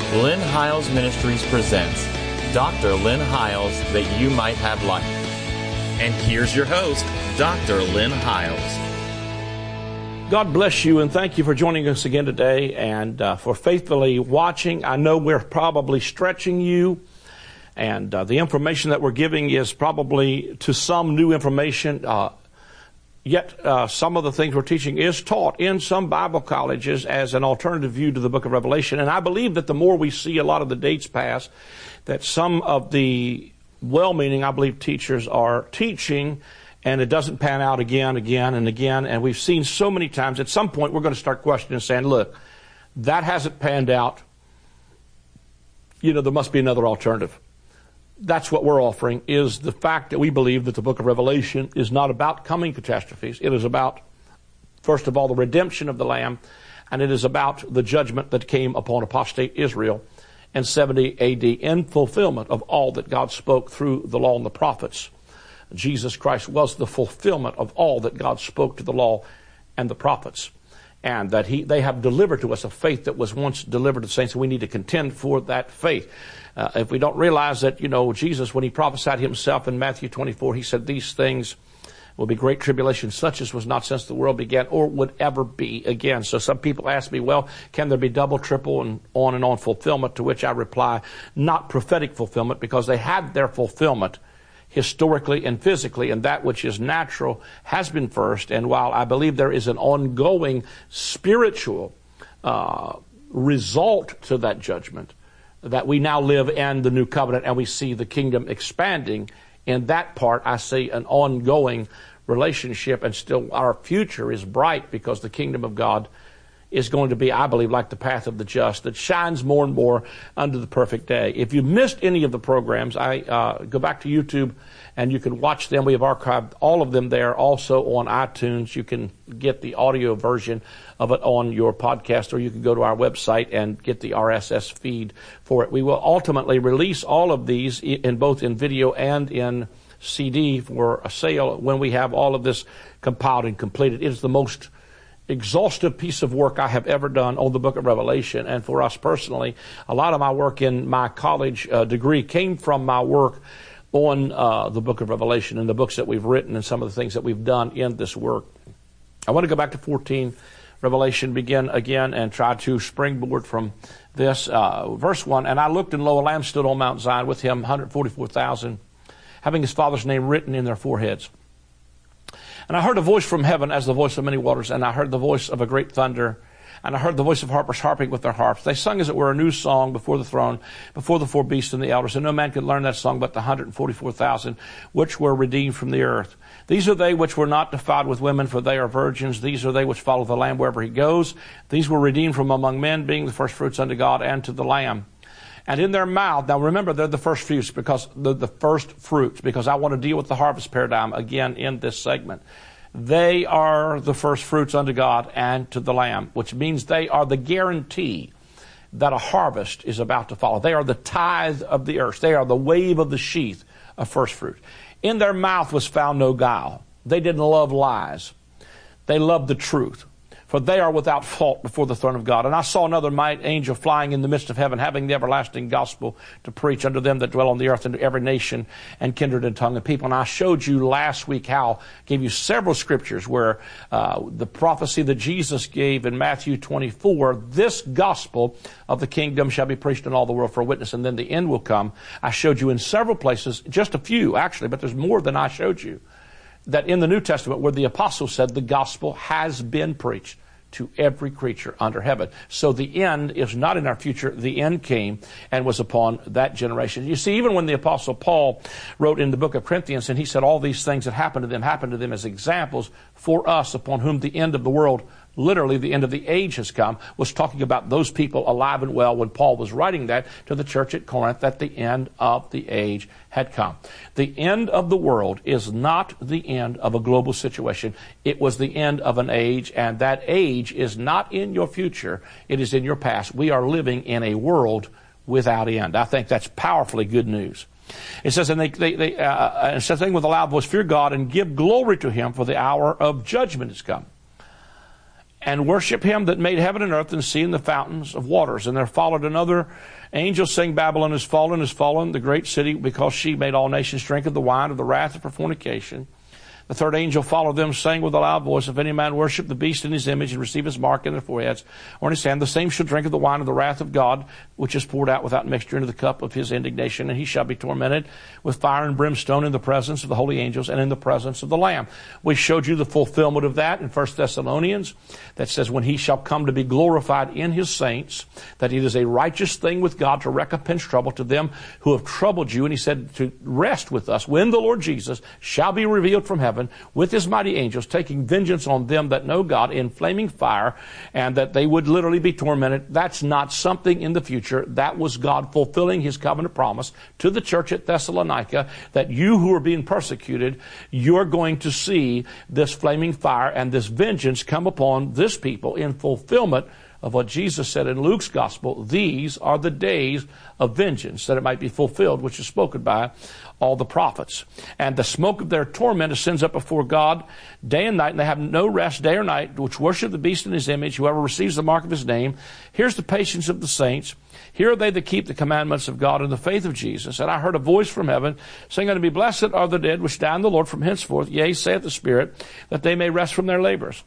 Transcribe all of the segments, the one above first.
Lynn Hiles Ministries presents Dr. Lynn Hiles, that you might have life. And here's your host, Dr. Lynn Hiles. God bless you, and thank you for joining us again today and for faithfully watching. I know we're probably stretching you, and the information that we're giving is probably to some new information. Yet some of the things we're teaching is taught in some Bible colleges as an alternative view to the book of Revelation. And I believe that the more we see a lot of the dates pass, that some of the well-meaning, I believe, teachers are teaching, and it doesn't pan out again. And we've seen so many times, at some point we're going to start questioning and saying, look, that hasn't panned out. You know, there must be another alternative. That's what we're offering, is the fact that we believe that the book of Revelation is not about coming catastrophes. It is about, first of all, the redemption of the Lamb, and it is about the judgment that came upon apostate Israel in 70 AD in fulfillment of all that God spoke through the law and the prophets. Jesus Christ was the fulfillment of all that God spoke to the law and the prophets, and that they have delivered to us a faith that was once delivered to the saints, and we need to contend for that faith. If we don't realize that, Jesus, when he prophesied himself in Matthew 24, he said these things will be great tribulation, such as was not since the world began or would ever be again. So some people ask me, well, can there be double, triple, and on fulfillment? To which I reply, not prophetic fulfillment, because they had their fulfillment historically and physically, and that which is natural has been first. And while I believe there is an ongoing spiritual result to that judgment, that we now live in the new covenant and we see the kingdom expanding, in that part I see an ongoing relationship, and still our future is bright, because the kingdom of God is going to be, I believe, like the path of the just, that shines more and more under the perfect day. If you missed any of the programs, I go back to YouTube and you can watch them. We have archived all of them there. Also on iTunes, you can get the audio version of it on your podcast, or you can go to our website and get the RSS feed for it. We will ultimately release all of these in both in video and in CD for a sale when we have all of this compiled and completed. It is the most exhaustive piece of work I have ever done on the book of Revelation. And for us personally, a lot of my work in my college degree came from my work on the book of Revelation and the books that we've written and some of the things that we've done in this work. I want to go back to 14, Revelation, begin again and try to springboard from this. Verse 1, and I looked, and lo, a lamb stood on Mount Zion, with him 144,000, having his father's name written in their foreheads. And I heard a voice from heaven as the voice of many waters, and I heard the voice of a great thunder, and I heard the voice of harpers harping with their harps. They sung, as it were, a new song before the throne, before the four beasts and the elders, and no man could learn that song but the 144,000 which were redeemed from the earth. These are they which were not defiled with women, for they are virgins. These are they which follow the Lamb wherever he goes. These were redeemed from among men, being the first fruits unto God and to the Lamb. And in their mouth, now remember, they're the first fruits, because the first fruits, because I want to deal with the harvest paradigm again in this segment. They are the first fruits unto God and to the Lamb, which means they are the guarantee that a harvest is about to follow. They are the tithe of the earth. They are the wave of the sheath of first fruit. In their mouth was found no guile. They didn't love lies. They loved the truth. For they are without fault before the throne of God. And I saw another mighty angel flying in the midst of heaven, having the everlasting gospel to preach unto them that dwell on the earth, and to every nation and kindred and tongue and people. And I showed you last week gave you several scriptures where the prophecy that Jesus gave in Matthew 24, this gospel of the kingdom shall be preached in all the world for a witness, and then the end will come. I showed you in several places, just a few actually, but there's more than I showed you, that in the New Testament where the apostle said the gospel has been preached to every creature under heaven. So the end is not in our future. The end came and was upon that generation. You see, even when the apostle Paul wrote in the book of Corinthians, and he said all these things that happened to them as examples for us, upon whom the end of the world, literally the end of the age, has come, was talking about those people alive and well when Paul was writing that to the church at Corinth, that the end of the age had come. The end of the world is not the end of a global situation. It was the end of an age, and that age is not in your future. It is in your past. We are living in a world without end. I think that's powerfully good news. It says, and it says, with a loud voice, fear God and give glory to him, for the hour of judgment is come. and worship him that made heaven and earth and sea and the fountains of waters. And there followed another angel saying, Babylon is fallen, the great city, because she made all nations drink of the wine of the wrath of her fornication. The third angel followed them, saying with a loud voice, if any man worship the beast in his image and receive his mark in their foreheads or in his hand, the same shall drink of the wine of the wrath of God, which is poured out without mixture into the cup of his indignation, and he shall be tormented with fire and brimstone in the presence of the holy angels and in the presence of the Lamb. We showed you the fulfillment of that in 1 Thessalonians, that says when he shall come to be glorified in his saints, that it is a righteous thing with God to recompense trouble to them who have troubled you. And he said to rest with us when the Lord Jesus shall be revealed from heaven with his mighty angels, taking vengeance on them that know God in flaming fire, and that they would literally be tormented. That's not something in the future. That was God fulfilling his covenant promise to the church at Thessalonica, that you who are being persecuted, you're going to see this flaming fire and this vengeance come upon this people in fulfillment of what Jesus said in Luke's gospel. These are the days of vengeance, that it might be fulfilled, which is spoken by all the prophets. And the smoke of their torment ascends up before God day and night, and they have no rest day or night, which worship the beast in his image, whoever receives the mark of his name. Here's the patience of the saints. Here are they that keep the commandments of God and the faith of Jesus. And I heard a voice from heaven saying unto me, blessed are the dead which die in the Lord from henceforth, yea, saith the Spirit, that they may rest from their labors,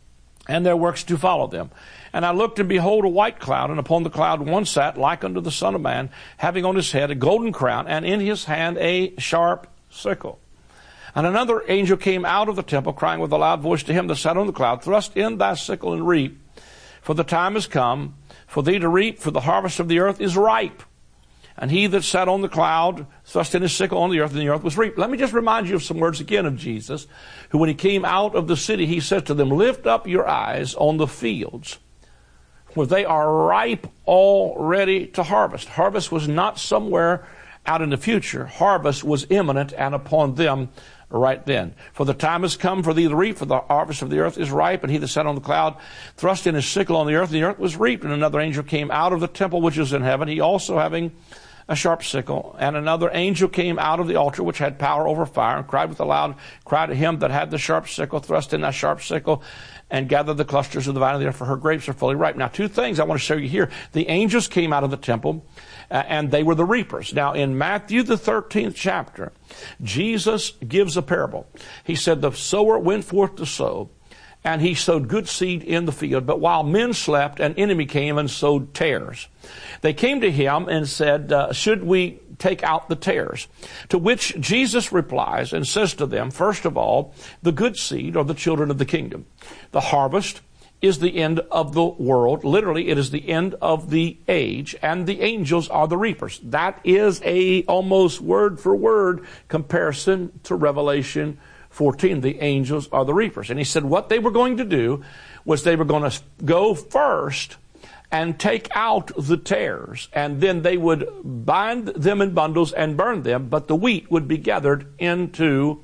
and their works to follow them. And I looked, and behold, a white cloud, and upon the cloud one sat, like unto the Son of Man, having on his head a golden crown, and in his hand a sharp sickle. And another angel came out of the temple, crying with a loud voice to him that sat on the cloud, thrust in thy sickle and reap, for the time is come for thee to reap, for the harvest of the earth is ripe. And he that sat on the cloud thrust in his sickle on the earth, and the earth was reaped. Let me just remind you of some words again of Jesus, who when he came out of the city, he said to them, lift up your eyes on the fields, where they are ripe already to harvest. Harvest was not somewhere out in the future. Harvest was imminent and upon them right then. For the time has come for thee to reap, for the harvest of the earth is ripe. And he that sat on the cloud thrust in his sickle on the earth, and the earth was reaped. And another angel came out of the temple which is in heaven, he also having a sharp sickle. And another angel came out of the altar which had power over fire, and cried with a loud cry to him that had the sharp sickle, thrust in that sharp sickle, and gather the clusters of the vine of the earth, for her grapes are fully ripe. Now, two things I want to show you here. The angels came out of the temple, and they were the reapers. Now, in Matthew, the 13th chapter, Jesus gives a parable. He said, the sower went forth to sow, and he sowed good seed in the field. But while men slept, an enemy came and sowed tares. They came to him and said, should we take out the tares? To which Jesus replies and says to them, first of all, the good seed are the children of the kingdom. The harvest is the end of the world. Literally, it is the end of the age, and the angels are the reapers. That is a almost word for word comparison to Revelation 14. The angels are the reapers. And he said what they were going to do was they were going to go first and take out the tares, and then they would bind them in bundles and burn them, but the wheat would be gathered into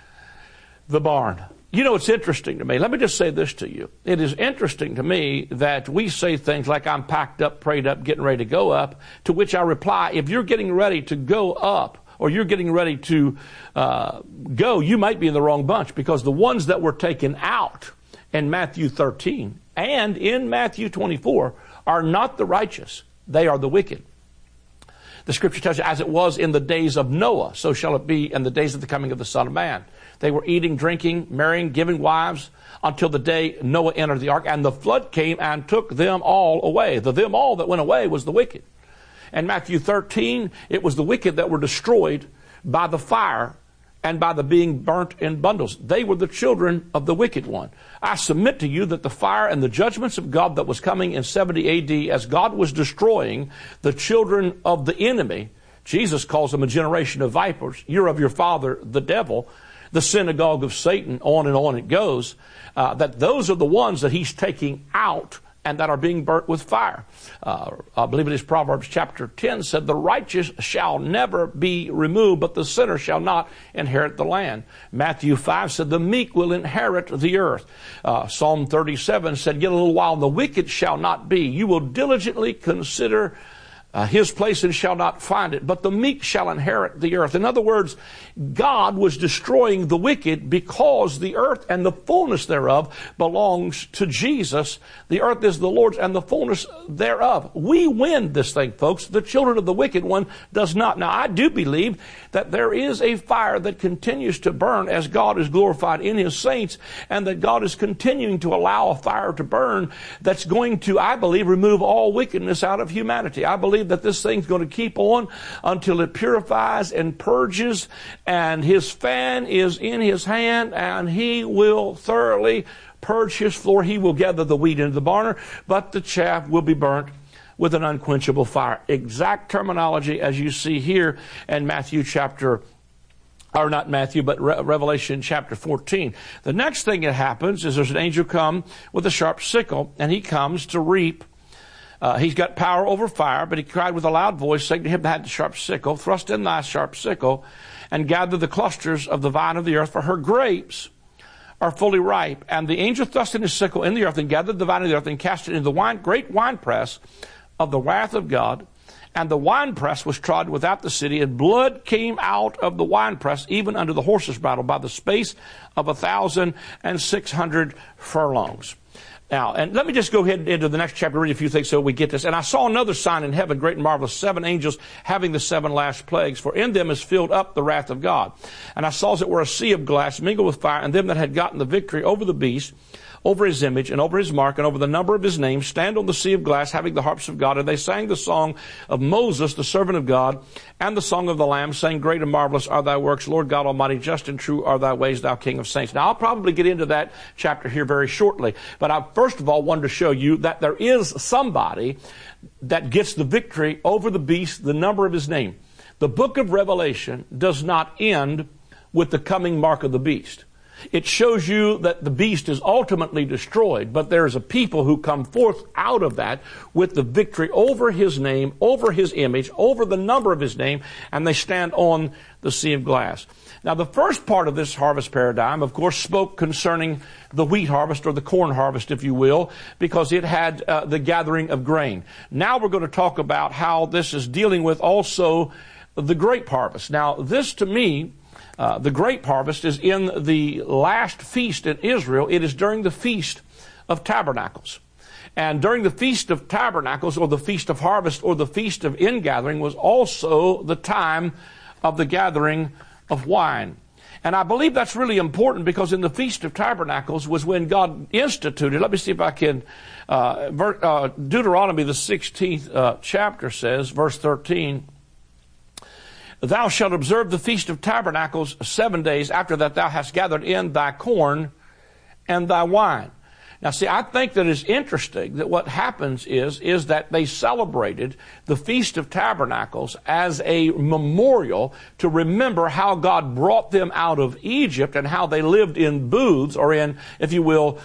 the barn. You know, it's interesting to me. Let me just say this to you. It is interesting to me that we say things like, I'm packed up, prayed up, getting ready to go up, to which I reply, if you're getting ready to go up, or you're getting ready to go, you might be in the wrong bunch, because the ones that were taken out in Matthew 13 and in Matthew 24 are not the righteous. They are the wicked. The scripture tells you, as it was in the days of Noah, so shall it be in the days of the coming of the Son of Man. They were eating, drinking, marrying, giving wives until the day Noah entered the ark, and the flood came and took them all away. The them all that went away was the wicked. In Matthew 13, it was the wicked that were destroyed by the fire and by the being burnt in bundles. They were the children of the wicked one. I submit to you that the fire and the judgments of God that was coming in 70 AD as God was destroying the children of the enemy, Jesus calls them a generation of vipers. You're of your father, the devil, the synagogue of Satan, on it goes, that those are the ones that he's taking out and that are being burnt with fire. I believe it is Proverbs chapter 10 said, the righteous shall never be removed, but the sinner shall not inherit the land. Matthew 5 said, the meek will inherit the earth. Psalm 37 said, yet a little while, and the wicked shall not be. You will diligently consider his place and shall not find it, but the meek shall inherit the earth. In other words, God was destroying the wicked because the earth and the fullness thereof belongs to Jesus. The earth is the Lord's and the fullness thereof. We win this thing, folks. The children of the wicked one does not. Now, I do believe that there is a fire that continues to burn as God is glorified in his saints, and that God is continuing to allow a fire to burn that's going to, I believe, remove all wickedness out of humanity. I believe that this thing's going to keep on until it purifies and purges, and his fan is in his hand, and he will thoroughly purge his floor. He will gather the wheat into the barn, but the chaff will be burnt with an unquenchable fire. Exact terminology as you see here in Revelation chapter 14. The next thing that happens is there's an angel come with a sharp sickle, and he comes to reap. He's got power over fire, but he cried with a loud voice, saying to him that had the sharp sickle, thrust in thy sharp sickle, and gather the clusters of the vine of the earth, for her grapes are fully ripe. And the angel thrust in his sickle in the earth, and gathered the vine of the earth, and cast it into the great winepress of the wrath of God. And the winepress was trodden without the city, and blood came out of the winepress, even unto the horse's bridle, by the space of 1,600 furlongs. Now, and let me just go ahead into the next chapter, read a few things so we get this. And I saw another sign in heaven, great and marvelous, 7 angels having the 7 last plagues, for in them is filled up the wrath of God. And I saw as it were a sea of glass mingled with fire, and them that had gotten the victory over the beast, over his image, and over his mark, and over the number of his name, stand on the sea of glass, having the harps of God. And they sang the song of Moses, the servant of God, and the song of the Lamb, saying, great and marvelous are thy works, Lord God Almighty, just and true are thy ways, thou King of saints. Now, I'll probably get into that chapter here very shortly, but I first of all wanted to show you that there is somebody that gets the victory over the beast, the number of his name. The book of Revelation does not end with the coming mark of the beast. It shows you that the beast is ultimately destroyed, but there's a people who come forth out of that with the victory over his name, over his image, over the number of his name, and they stand on the sea of glass. Now, the first part of this harvest paradigm, of course, spoke concerning the wheat harvest, or the corn harvest, if you will, because it had the gathering of grain. Now we're going to talk about how this is dealing with also the grape harvest. Now, this to me, the grape harvest is in the last feast in Israel. It is during the Feast of Tabernacles. And during the Feast of Tabernacles, or the Feast of Harvest, or the Feast of Ingathering, was also the time of the gathering of wine. And I believe that's really important, because in the Feast of Tabernacles was when God instituted, let me see if I can, Deuteronomy, the 16th chapter says, verse 13, thou shalt observe the Feast of Tabernacles 7 days after that thou hast gathered in thy corn and thy wine. Now, see, I think that it's interesting that what happens is that they celebrated the Feast of Tabernacles as a memorial to remember how God brought them out of Egypt and how they lived in booths, or in, if you will,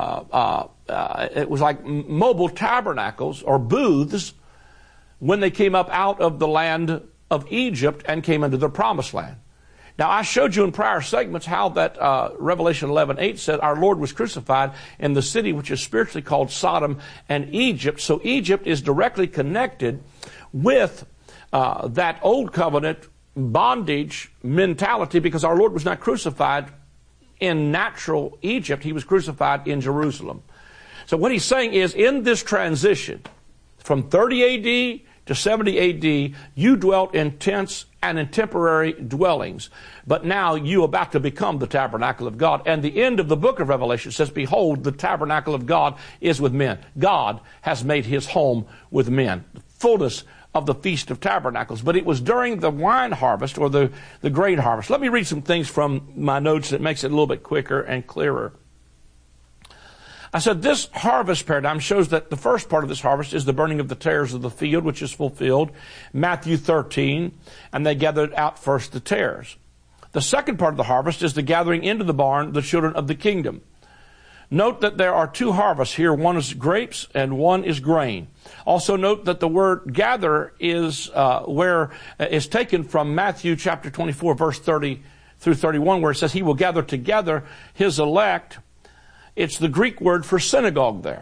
it was like mobile tabernacles or booths when they came up out of the land of Egypt and came into the promised land. Now, I showed you in prior segments how that Revelation 11:8 said our Lord was crucified in the city which is spiritually called Sodom and Egypt. So Egypt is directly connected with that old covenant bondage mentality, because our Lord was not crucified in natural Egypt. He was crucified in Jerusalem. So what he's saying is, in this transition from 30 A.D. to 70 A.D., you dwelt in tents and in temporary dwellings. But now you are about to become the tabernacle of God. And the end of the book of Revelation says, behold, the tabernacle of God is with men. God has made his home with men. The fullness of the Feast of Tabernacles. But it was during the wine harvest, or the grain harvest. Let me read some things from my notes that makes it a little bit quicker and clearer. I said this harvest paradigm shows that the first part of this harvest is the burning of the tares of the field, which is fulfilled, Matthew 13, and they gathered out first the tares. The second part of the harvest is the gathering into the barn the children of the kingdom. Note that there are 2 harvests here. One is grapes and one is grain. Also note that the word gather is is taken from Matthew chapter 24, verse 30 through 31, where it says he will gather together his elect. It's the Greek word for synagogue there.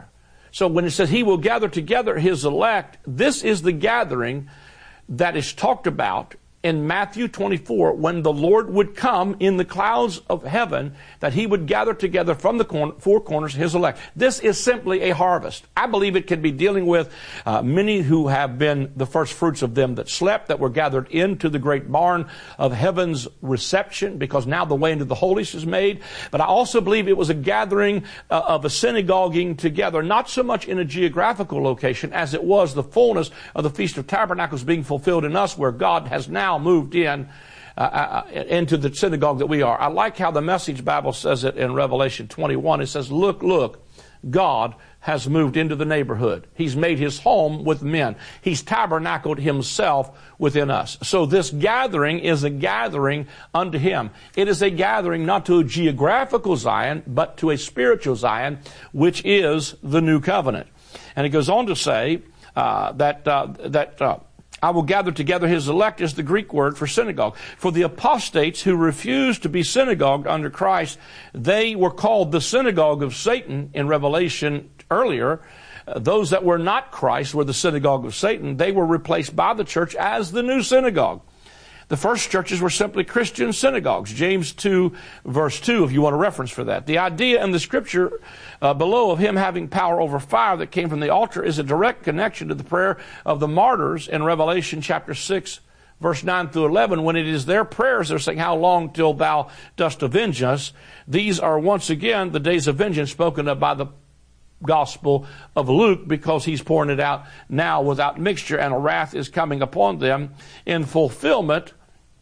So when it says he will gather together his elect, this is the gathering that is talked about in Matthew 24, when the Lord would come in the clouds of heaven, that he would gather together from the four corners his elect. This is simply a harvest. I believe it can be dealing with many who have been the first fruits of them that slept, that were gathered into the great barn of heaven's reception, because now the way into the holiest is made. But I also believe it was a gathering of a synagoguing together, not so much in a geographical location as it was the fullness of the Feast of Tabernacles being fulfilled in us, where God has now moved in into the synagogue that we are. I like how the Message Bible says it in Revelation 21. It says, look, look, God has moved into the neighborhood. He's made his home with men. He's tabernacled himself within us. So this gathering is a gathering unto him. It is a gathering not to a geographical Zion, but to a spiritual Zion, which is the new covenant. And it goes on to say that I will gather together his elect is the Greek word for synagogue. For the apostates who refused to be synagogued under Christ, they were called the synagogue of Satan in Revelation earlier. Those that were not Christ were the synagogue of Satan. They were replaced by the church as the new synagogue. The first churches were simply Christian synagogues. James 2, verse 2, if you want a reference for that. The idea in the scripture below of him having power over fire that came from the altar is a direct connection to the prayer of the martyrs in Revelation chapter 6, verse 9 through 11. When it is their prayers, they're saying, how long till thou dost avenge us? These are once again the days of vengeance spoken of by the Gospel of Luke, because he's pouring it out now without mixture, and a wrath is coming upon them in fulfillment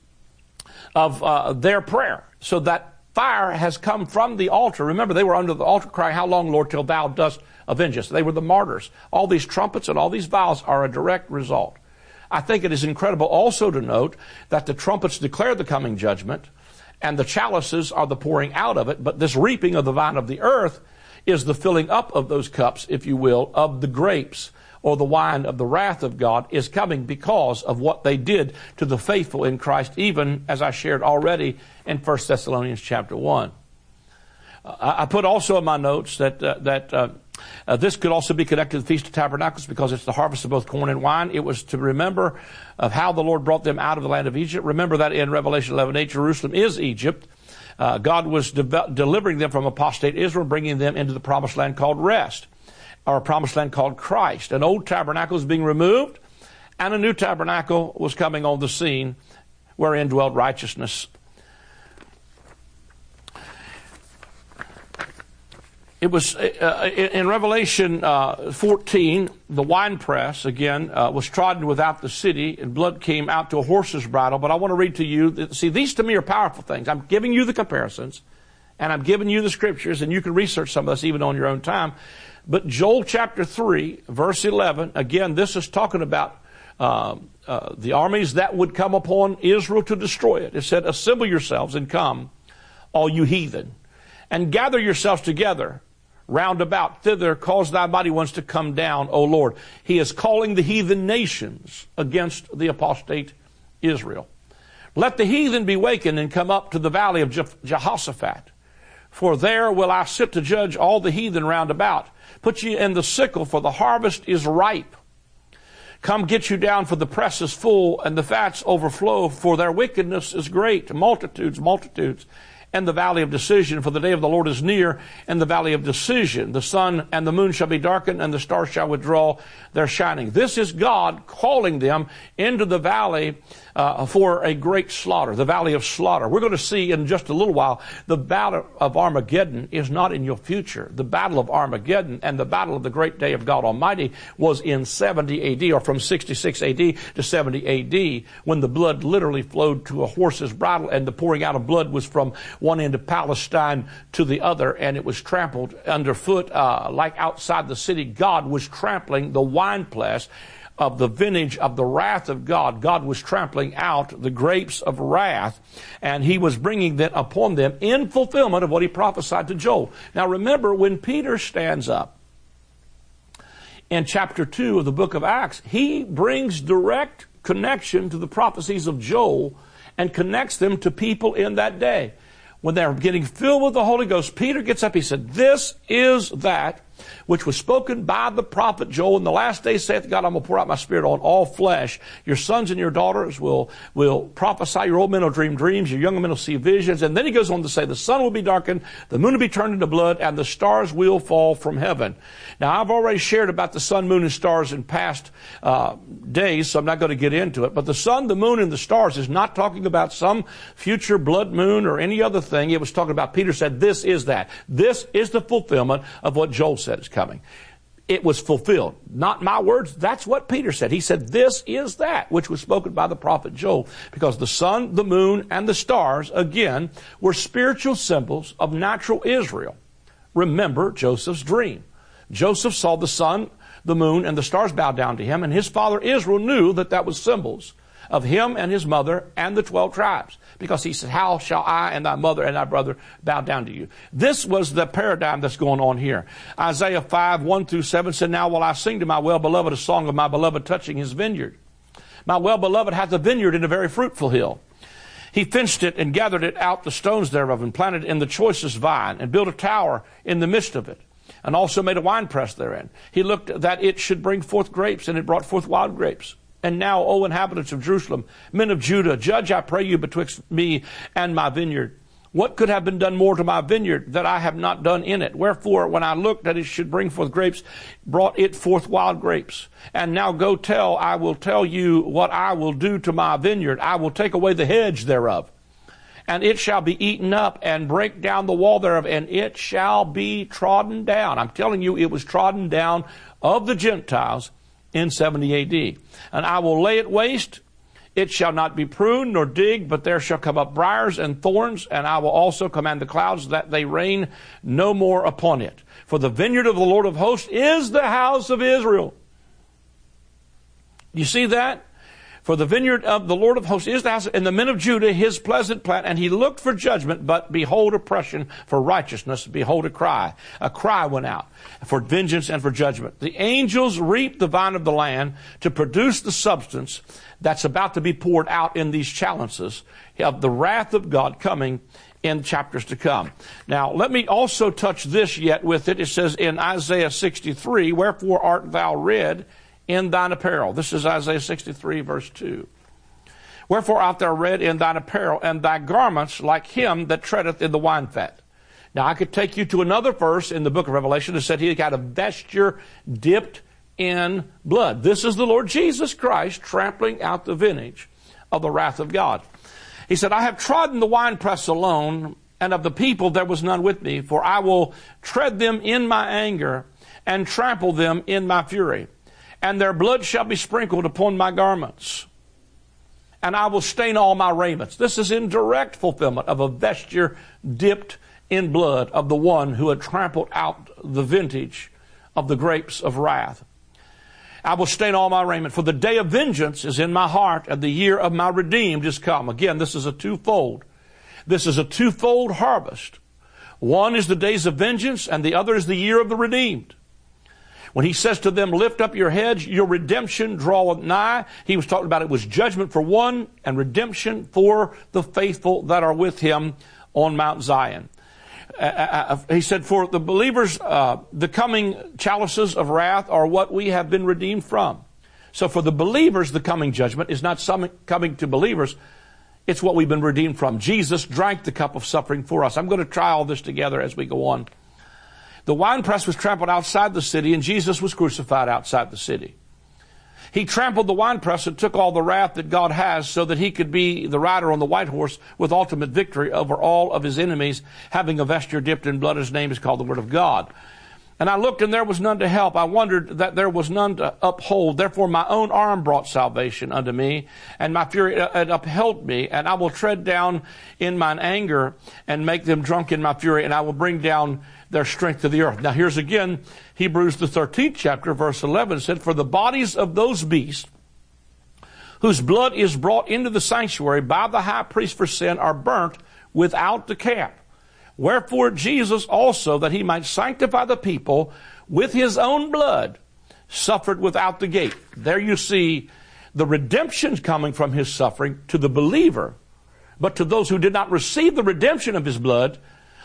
of their prayer. So that fire has come from the altar. Remember, they were under the altar crying, how long, Lord, till thou dost avenge us? They were the martyrs. All these trumpets and all these vials are a direct result. I think it is incredible also to note that the trumpets declare the coming judgment, and the chalices are the pouring out of it, but this reaping of the vine of the earth is the filling up of those cups, if you will, of the grapes, or the wine of the wrath of God is coming because of what they did to the faithful in Christ, even as I shared already in 1 Thessalonians chapter 1. I put also in my notes that this could also be connected to the Feast of Tabernacles, because it's the harvest of both corn and wine. It was to remember of how the Lord brought them out of the land of Egypt. Remember that in Revelation 11:8, Jerusalem is Egypt. God was delivering them from apostate Israel, bringing them into the promised land called rest, or a promised land called Christ. An old tabernacle was being removed, and a new tabernacle was coming on the scene, wherein dwelt righteousness. It was in Revelation 14, the winepress, again, was trodden without the city, and blood came out to a horse's bridle. But I want to read to you, see, these to me are powerful things. I'm giving you the comparisons, and I'm giving you the scriptures, and you can research some of this even on your own time. But Joel chapter 3, verse 11, again, this is talking about the armies that would come upon Israel to destroy it. It said, assemble yourselves and come, all you heathen, and gather yourselves together round about thither, cause thy mighty ones to come down, O Lord. He is calling the heathen nations against the apostate Israel. Let the heathen be wakened and come up to the valley of Jehoshaphat. For there will I sit to judge all the heathen round about. Put ye in the sickle, for the harvest is ripe. Come get you down, for the press is full, and the fats overflow, for their wickedness is great. Multitudes, multitudes. And the valley of decision, for the day of the Lord is near, and the valley of decision. The sun and the moon shall be darkened, and the stars shall withdraw their shining. This is God calling them into the valley for a great slaughter, the valley of slaughter. We're going to see in just a little while, the battle of Armageddon is not in your future. The battle of Armageddon and the battle of the great day of God Almighty was in 70 AD, or from 66 AD to 70 AD, when the blood literally flowed to a horse's bridle, and the pouring out of blood was from one end of Palestine to the other, and it was trampled underfoot like outside the city. God was trampling the winepress of the vintage of the wrath of God. God was trampling out the grapes of wrath, and he was bringing that upon them in fulfillment of what he prophesied to Joel. Now remember, when Peter stands up in chapter 2 of the book of Acts, he brings direct connection to the prophecies of Joel and connects them to people in that day. When they're getting filled with the Holy Ghost, Peter gets up, he said, this is that which was spoken by the prophet Joel. In the last days saith God, I'm going to pour out my Spirit on all flesh. Your sons and your daughters will prophesy. Your old men will dream dreams. Your young men will see visions. And then he goes on to say, the sun will be darkened, the moon will be turned into blood, and the stars will fall from heaven. Now, I've already shared about the sun, moon, and stars in past days, so I'm not going to get into it. But the sun, the moon, and the stars is not talking about some future blood moon or any other thing. It was talking about, Peter said, this is that. This is the fulfillment of what Joel said is coming. It was fulfilled. Not my words. That's what Peter said. He said, this is that which was spoken by the prophet Joel. Because the sun, the moon, and the stars, again, were spiritual symbols of natural Israel. Remember Joseph's dream. Joseph saw the sun, the moon, and the stars bow down to him, and his father Israel knew that that was symbols of him and his mother and the 12 tribes. Because he said, how shall I and thy mother and thy brother bow down to you? This was the paradigm that's going on here. Isaiah 5, 1-7 said, now will I sing to my well-beloved a song of my beloved touching his vineyard. My well-beloved hath a vineyard in a very fruitful hill. He fenced it and gathered it out the stones thereof and planted it in the choicest vine and built a tower in the midst of it and also made a winepress therein. He looked that it should bring forth grapes, and it brought forth wild grapes. And now, O inhabitants of Jerusalem, men of Judah, judge, I pray you, betwixt me and my vineyard. What could have been done more to my vineyard that I have not done in it? Wherefore, when I looked that it should bring forth grapes, brought it forth wild grapes. And now go tell, I will tell you what I will do to my vineyard. I will take away the hedge thereof, and it shall be eaten up, and break down the wall thereof, and it shall be trodden down. I'm telling you, it was trodden down of the Gentiles in 70 A.D. And I will lay it waste. It shall not be pruned nor digged, but there shall come up briars and thorns, and I will also command the clouds that they rain no more upon it. For the vineyard of the Lord of hosts is the house of Israel. You see that? For the vineyard of the Lord of hosts is the house, and the men of Judah his pleasant plant. And he looked for judgment, but behold oppression, for righteousness, behold a cry. A cry went out for vengeance and for judgment. The angels reap the vine of the land to produce the substance that's about to be poured out in these challenges of the wrath of God coming in chapters to come. Now, let me also touch this yet with it. It says in Isaiah 63, wherefore art thou red in thine apparel? This is Isaiah 63, verse 2. Wherefore art thou red in thine apparel, and thy garments like him that treadeth in the wine fat? Now, I could take you to another verse in the book of Revelation that said he got a vesture dipped in blood. This is the Lord Jesus Christ trampling out the vintage of the wrath of God. He said, I have trodden the winepress alone, and of the people there was none with me, for I will tread them in my anger and trample them in my fury. And their blood shall be sprinkled upon my garments, and I will stain all my raiments. This is in direct fulfillment of a vesture dipped in blood of the one who had trampled out the vintage of the grapes of wrath. I will stain all my raiment, for the day of vengeance is in my heart, and the year of my redeemed is come. Again, this is a twofold. This is a twofold harvest. One is the days of vengeance, and the other is the year of the redeemed. When he says to them, lift up your heads, your redemption draweth nigh, he was talking about it was judgment for one and redemption for the faithful that are with him on Mount Zion. He said, for the believers, the coming chalices of wrath are what we have been redeemed from. So for the believers, the coming judgment is not coming to believers. It's what we've been redeemed from. Jesus drank the cup of suffering for us. I'm going to try all this together as we go on. The winepress was trampled outside the city, and Jesus was crucified outside the city. He trampled the winepress and took all the wrath that God has so that he could be the rider on the white horse with ultimate victory over all of his enemies, having a vesture dipped in blood. His name is called the Word of God. And I looked, and there was none to help. I wondered that there was none to uphold. Therefore my own arm brought salvation unto me, and my fury it upheld me. And I will tread down in mine anger and make them drunk in my fury, and I will bring down their strength to the earth. Now here's again, Hebrews the 13th chapter, verse 11 said, for the bodies of those beasts whose blood is brought into the sanctuary by the high priest for sin are burnt without the camp. Wherefore Jesus also, that he might sanctify the people with his own blood, suffered without the gate. There you see the redemption coming from his suffering to the believer. But to those who did not receive the redemption of his blood,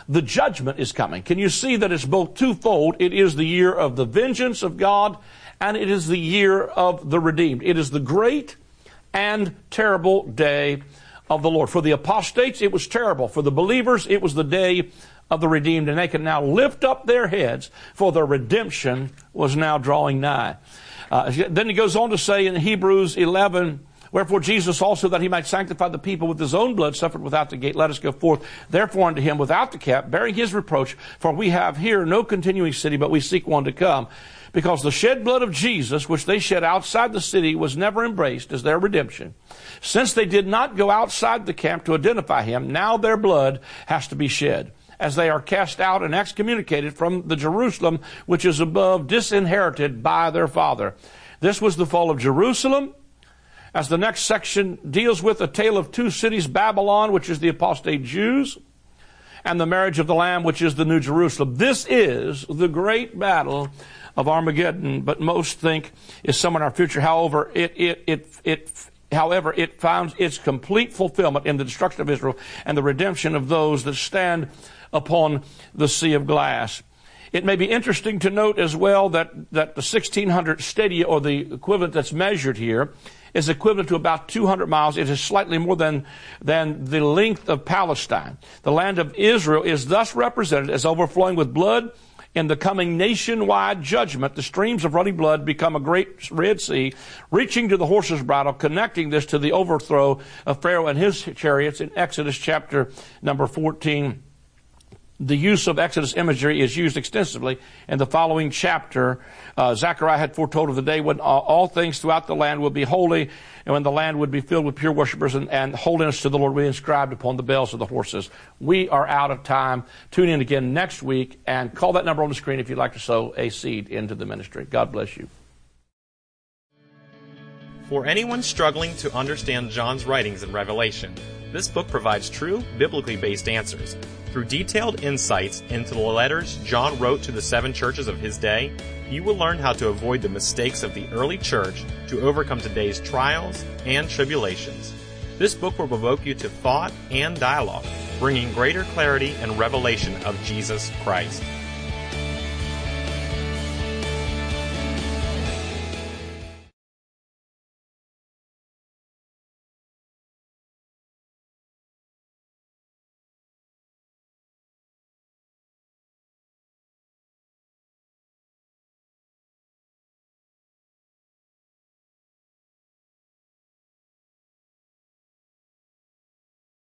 the judgment is coming. Can you see that it's both twofold? It is the year of the vengeance of God, and it is the year of the redeemed. It is the great and terrible day of the Lord. For the apostates, it was terrible. For the believers, it was the day of the redeemed, and they can now lift up their heads, for their redemption was now drawing nigh. Then he goes on to say in Hebrews 11, wherefore Jesus also, that he might sanctify the people with his own blood, suffered without the gate. Let us go forth, therefore, unto him without the cap, bearing his reproach. For we have here no continuing city, but we seek one to come. Because the shed blood of Jesus, which they shed outside the city, was never embraced as their redemption. Since they did not go outside the camp to identify him, now their blood has to be shed, as they are cast out and excommunicated from the Jerusalem which is above, disinherited by their father. This was the fall of Jerusalem, as the next section deals with a tale of two cities, Babylon, which is the apostate Jews, and the marriage of the Lamb, which is the New Jerusalem. This is the great battle of Armageddon, but most think is somewhere in our future. However, it finds its complete fulfillment in the destruction of Israel and the redemption of those that stand upon the sea of glass. It may be interesting to note as well that the 1,600 stadia, or the equivalent that's measured here, is equivalent to about 200 miles. It is slightly more than the length of Palestine. The land of Israel is thus represented as overflowing with blood. In the coming nationwide judgment, the streams of running blood become a great Red Sea, reaching to the horse's bridle, connecting this to the overthrow of Pharaoh and his chariots in Exodus chapter number 14. The use of Exodus imagery is used extensively in the following chapter. Zechariah had foretold of the day when all things throughout the land would be holy, and when the land would be filled with pure worshipers, and holiness to the Lord would be inscribed upon the bells of the horses. We are out of time. Tune in again next week, and call that number on the screen if you'd like to sow a seed into the ministry. God bless you. For anyone struggling to understand John's writings in Revelation, this book provides true, biblically based answers. Through detailed insights into the letters John wrote to the 7 churches of his day, you will learn how to avoid the mistakes of the early church to overcome today's trials and tribulations. This book will provoke you to thought and dialogue, bringing greater clarity and revelation of Jesus Christ.